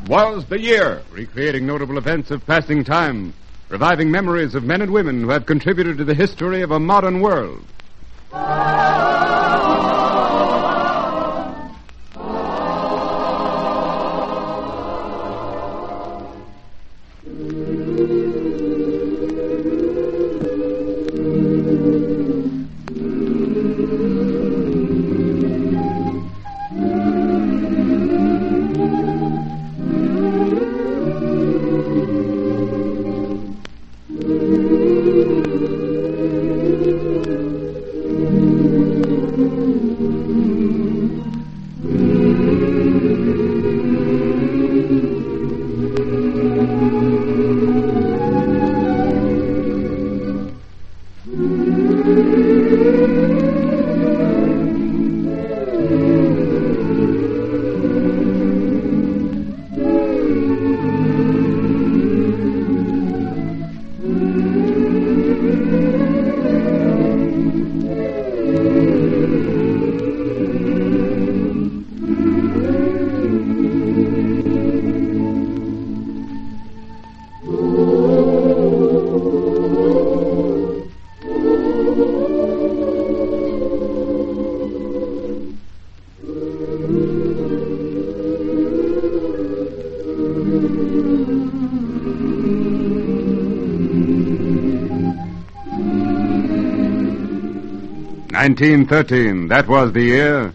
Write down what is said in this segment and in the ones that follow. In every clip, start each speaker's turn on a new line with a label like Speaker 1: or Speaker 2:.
Speaker 1: was the year, recreating notable events of passing time, reviving memories of men and women who have contributed to the history of a modern world. 1913, that was the year.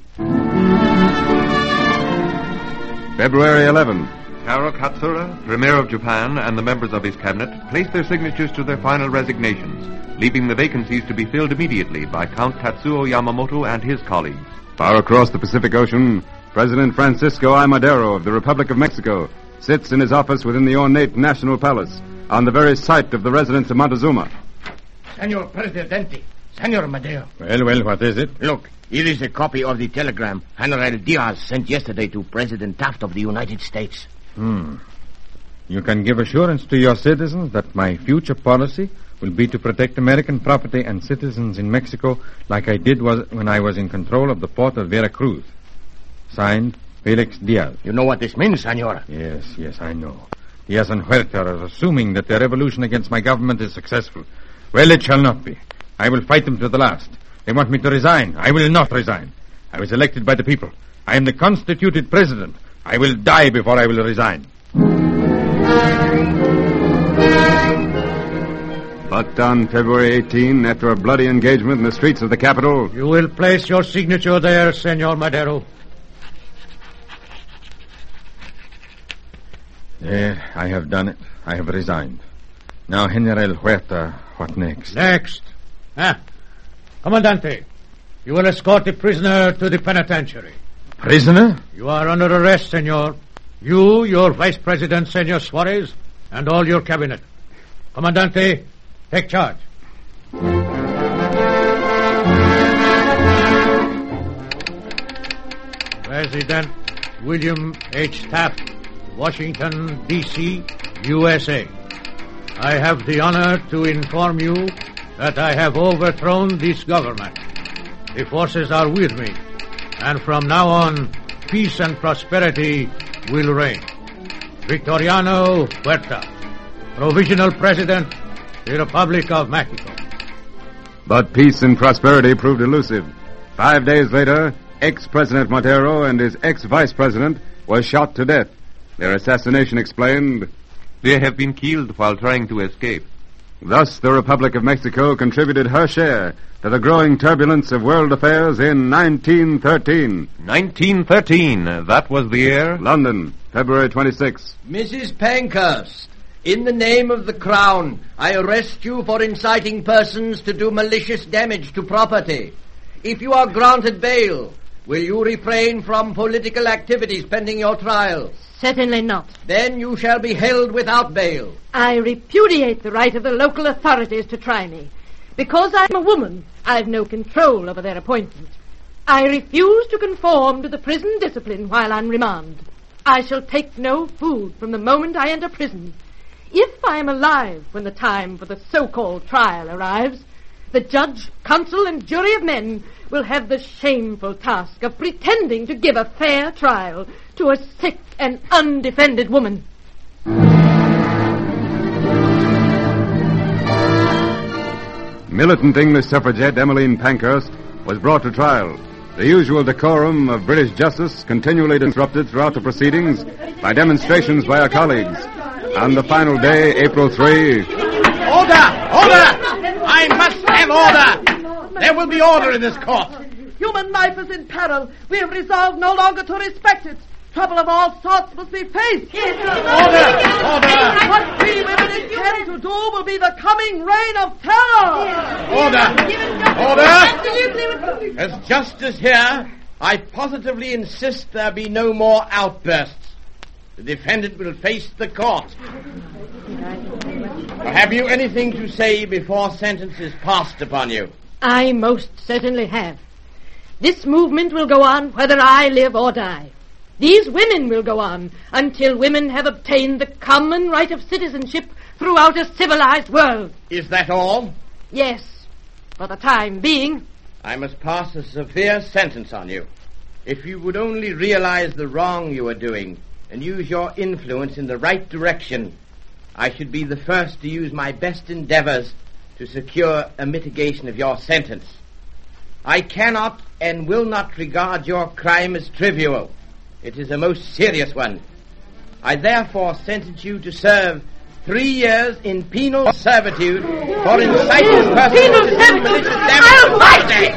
Speaker 1: February 11.
Speaker 2: Taro Katsura, Premier of Japan, and the members of his cabinet placed their signatures to their final resignations, leaving the vacancies to be filled immediately by Count Tatsuo Yamamoto and his colleagues.
Speaker 1: Far across the Pacific Ocean, President Francisco I. Madero of the Republic of Mexico sits in his office within the ornate National Palace, on the very site of the residence of Montezuma.
Speaker 3: Senor Presidente, Senor Madero.
Speaker 4: Well, what is it?
Speaker 3: Look, here is a copy of the telegram General Diaz sent yesterday to President Taft of the United States.
Speaker 4: You can give assurance to your citizens that my future policy will be to protect American property and citizens in Mexico like I did when I was in control of the port of Veracruz. Signed, Felix Diaz.
Speaker 3: You know what this means, Senor?
Speaker 4: Yes, I know. Diaz and Huerta are assuming that their revolution against my government is successful. Well, it shall not be. I will fight them to the last. They want me to resign. I will not resign. I was elected by the people. I am the constituted president. I will die before I will resign.
Speaker 1: But on February 18, after a bloody engagement in the streets of the capital...
Speaker 5: You will place your signature there, Senor Madero.
Speaker 4: There, I have done it. I have resigned. Now, General Huerta, what next?
Speaker 5: Comandante, you will escort the prisoner to the penitentiary.
Speaker 4: Prisoner?
Speaker 5: You are under arrest, senor. You, your Vice President, Senor Suarez, and all your cabinet. Comandante, take charge. President William H. Taft, Washington, D.C., USA. I have the honor to inform you that I have overthrown this government. The forces are with me, and from now on, peace and prosperity will reign. Victoriano Huerta, Provisional President, the Republic of Mexico.
Speaker 1: But peace and prosperity proved elusive. 5 days later, ex-President Madero and his ex-Vice President were shot to death. Their assassination explained...
Speaker 2: They have been killed while trying to escape.
Speaker 1: Thus, the Republic of Mexico contributed her share to the growing turbulence of world affairs in 1913.
Speaker 2: 1913, that was the year?
Speaker 1: London, February 26.
Speaker 6: Mrs. Pankhurst, in the name of the Crown, I arrest you for inciting persons to do malicious damage to property. If you are granted bail, will you refrain from political activities pending your trial?
Speaker 7: Certainly not.
Speaker 6: Then you shall be held without bail.
Speaker 7: I repudiate the right of the local authorities to try me. Because I'm a woman, I've no control over their appointment. I refuse to conform to the prison discipline while on remand. I shall take no food from the moment I enter prison. If I am alive when the time for the so-called trial arrives, the judge, counsel, and jury of men will have the shameful task of pretending to give a fair trial to a sick and undefended woman.
Speaker 1: Militant English suffragette Emmeline Pankhurst was brought to trial. The usual decorum of British justice continually disrupted throughout the proceedings by demonstrations by her colleagues. On the final day, April 3...
Speaker 3: Order! I must have order! There will be order in this court.
Speaker 8: Human life is in peril. We have resolved no longer to respect it. Trouble of all sorts must be faced.
Speaker 3: Order!
Speaker 8: What we women intend to do will be the coming reign of terror.
Speaker 3: Order! As justice here, I positively insist there be no more outbursts. The defendant will face the court. Have you anything to say before sentence is passed upon you?
Speaker 7: I most certainly have. This movement will go on whether I live or die. These women will go on until women have obtained the common right of citizenship throughout a civilized world.
Speaker 3: Is that all?
Speaker 7: Yes, for the time being.
Speaker 3: I must pass a severe sentence on you. If you would only realize the wrong you are doing and use your influence in the right direction, I should be the first to use my best endeavors to secure a mitigation of your sentence. I cannot and will not regard your crime as trivial. It is a most serious one. I therefore sentence you to serve 3 years in penal servitude for inciting persons to do malicious damage.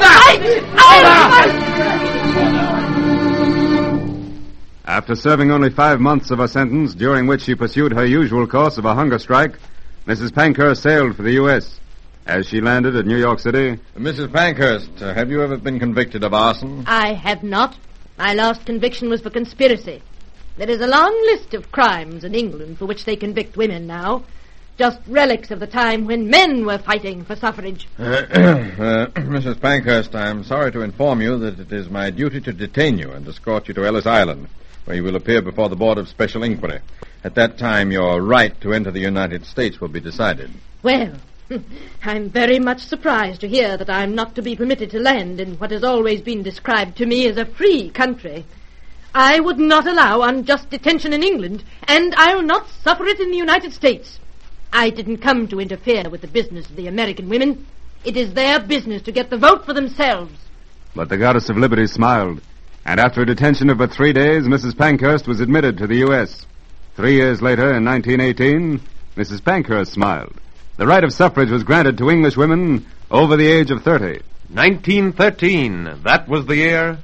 Speaker 1: After serving only 5 months of her sentence, during which she pursued her usual course of a hunger strike, Mrs. Pankhurst sailed for the U.S. As she landed at New York City...
Speaker 4: Mrs. Pankhurst, have you ever been convicted of arson?
Speaker 7: I have not. My last conviction was for conspiracy. There is a long list of crimes in England for which they convict women now. Just relics of the time when men were fighting for suffrage.
Speaker 4: Mrs. Pankhurst, I am sorry to inform you that it is my duty to detain you and escort you to Ellis Island, where you will appear before the Board of Special Inquiry. At that time, your right to enter the United States will be decided.
Speaker 7: Well, I'm very much surprised to hear that I'm not to be permitted to land in what has always been described to me as a free country. I would not allow unjust detention in England, and I'll not suffer it in the United States. I didn't come to interfere with the business of the American women. It is their business to get the vote for themselves.
Speaker 1: But the Goddess of Liberty smiled, and after a detention of but 3 days, Mrs. Pankhurst was admitted to the U.S. 3 years later, in 1918, Mrs. Pankhurst smiled. The right of suffrage was granted to English women over the age of 30.
Speaker 2: 1913, that was the year.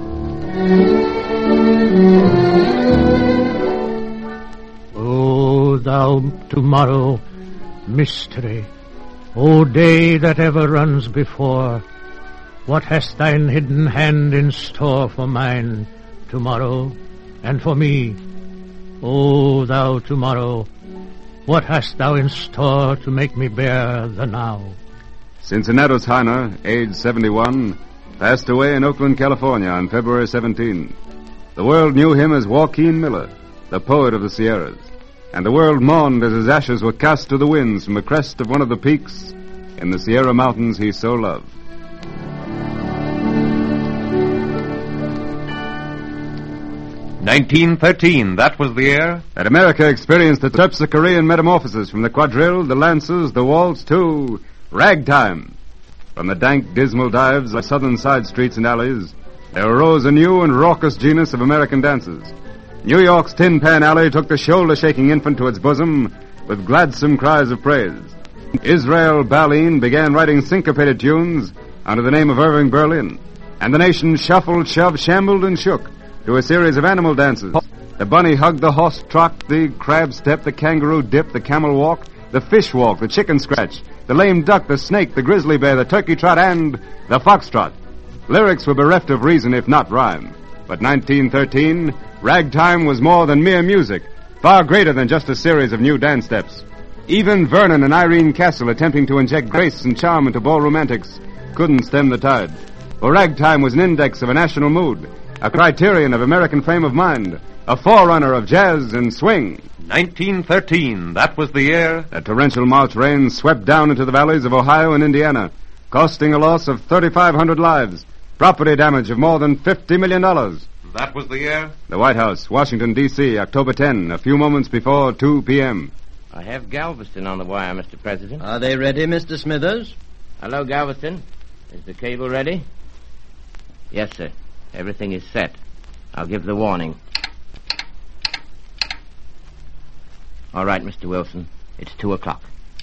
Speaker 5: O thou tomorrow, mystery, O day that ever runs before, what hast thine hidden hand in store for mine tomorrow and for me? O thou tomorrow, what hast thou in store to make me bear the now?
Speaker 1: Cincinnatus Heiner, age 71, passed away in Oakland, California on February 17. The world knew him as Joaquin Miller, the poet of the Sierras, and the world mourned as his ashes were cast to the winds from the crest of one of the peaks in the Sierra Mountains he so loved.
Speaker 2: "1913, that was the year."
Speaker 1: That America experienced the Terpsichorean metamorphosis from the quadrille, the lancers, the waltz, to ragtime. From the dank, dismal dives of southern side streets and alleys, there arose a new and raucous genus of American dances. New York's Tin Pan Alley took the shoulder-shaking infant to its bosom with gladsome cries of praise. Israel Ballin began writing syncopated tunes under the name of Irving Berlin, and the nation shuffled, shoved, shambled, and shook to a series of animal dances. The bunny hug, the horse trot, the crab step, the kangaroo dip, the camel walk, the fish walk, the chicken scratch, the lame duck, the snake, the grizzly bear, the turkey trot, and the foxtrot. Lyrics were bereft of reason, if not rhyme. But 1913, ragtime was more than mere music, far greater than just a series of new dance steps. Even Vernon and Irene Castle, attempting to inject grace and charm into ballroom antics, couldn't stem the tide. For ragtime was an index of a national mood, a criterion of American frame of mind, a forerunner of jazz and swing.
Speaker 2: 1913, that was the year.
Speaker 1: A torrential March rain swept down into the valleys of Ohio and Indiana, costing a loss of 3,500 lives, property damage of more than $50 million.
Speaker 2: That was the year.
Speaker 1: The White House, Washington, D.C., October 10, a few moments before 2 p.m.
Speaker 3: I have Galveston on the wire, Mr. President.
Speaker 6: Are they ready, Mr. Smithers?
Speaker 3: Hello, Galveston. Is the cable ready? Yes, sir. Everything is set. I'll give the warning. All right, Mr. Wilson. It's 2 o'clock.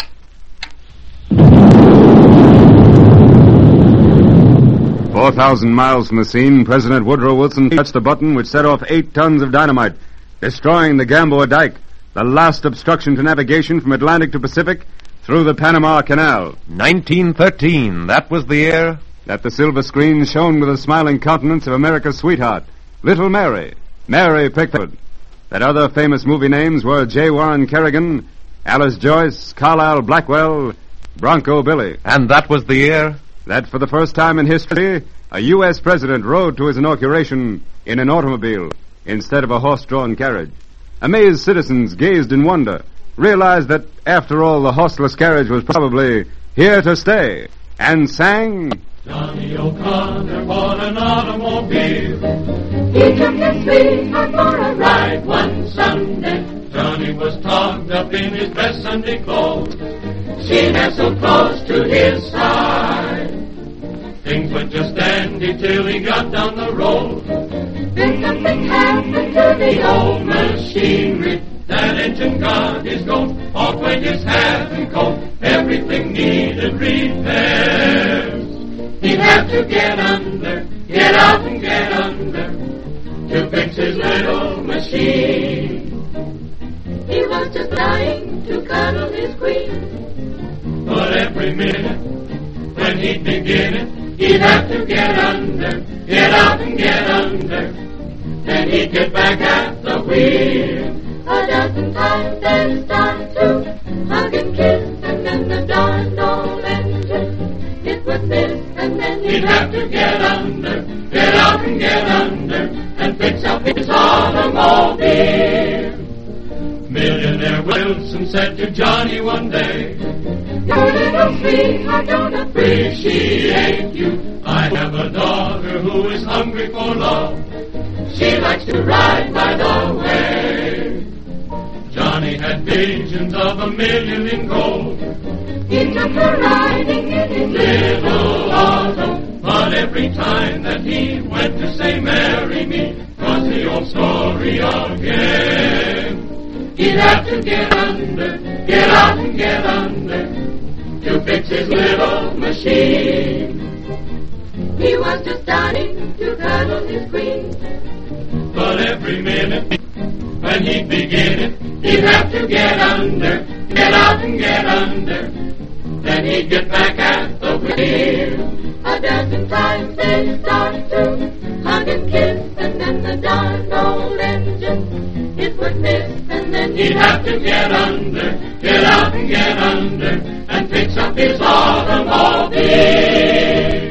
Speaker 1: Four 4,000 miles from the scene, President Woodrow Wilson touched the button which set off 8 tons of dynamite, destroying the Gamboa Dike, the last obstruction to navigation from Atlantic to Pacific through the Panama Canal.
Speaker 2: 1913, that was the year.
Speaker 1: That the silver screen shone with the smiling countenance of America's sweetheart, Little Mary, Mary Pickford. That other famous movie names were J. Warren Kerrigan, Alice Joyce, Carlisle Blackwell, Bronco Billy.
Speaker 2: And that was the year.
Speaker 1: That for the first time in history, a U.S. president rode to his inauguration in an automobile instead of a horse-drawn carriage. Amazed citizens gazed in wonder, realized that, after all, the horseless carriage was probably here to stay, and sang...
Speaker 9: Johnny O'Connor bought an automobile.
Speaker 10: He took his sweetheart for a ride one Sunday.
Speaker 9: Johnny was togged up in his best Sunday clothes.
Speaker 10: She nestled close to his side.
Speaker 9: Things went just dandy till he got down the road.
Speaker 10: Then something happened to the old
Speaker 9: machinery. That engine got his goat, off went his hat and coat. Everything needed repairs.
Speaker 10: He'd have to get under, get out and get under,
Speaker 9: to fix his little machine.
Speaker 10: He was just dying to cuddle his queen.
Speaker 9: But every minute, when he'd begin it, he'd have to get under, get out and get under. Then he'd get back at the wheel.
Speaker 10: A dozen times they'd start to hug and kiss, and then the darn old engine, it would miss, and then
Speaker 9: he'd have to get under, get out and get under, and fix up his automobile. Millionaire Wilson said to Johnny one day,
Speaker 10: "Your little sweetheart don't
Speaker 9: appreciate you. I have a daughter who is hungry for love.
Speaker 10: She likes to ride by the way."
Speaker 9: Johnny had visions of $1 million in gold.
Speaker 10: He took her riding in his
Speaker 9: little auto, but every time that he went to say marry me, was the old story again. He'd have to get under, get out and get under, to fix his little machine.
Speaker 10: He was just dying to cuddle his queen.
Speaker 9: But every minute, when he'd begin it, he'd have to get under, get out and get under. Then he'd get back at the wheel.
Speaker 10: A dozen times they'd start to hug and kiss, and then the darn old engine, it would miss, and then
Speaker 9: he'd have to get under, get out and get under, and fix up his automobile.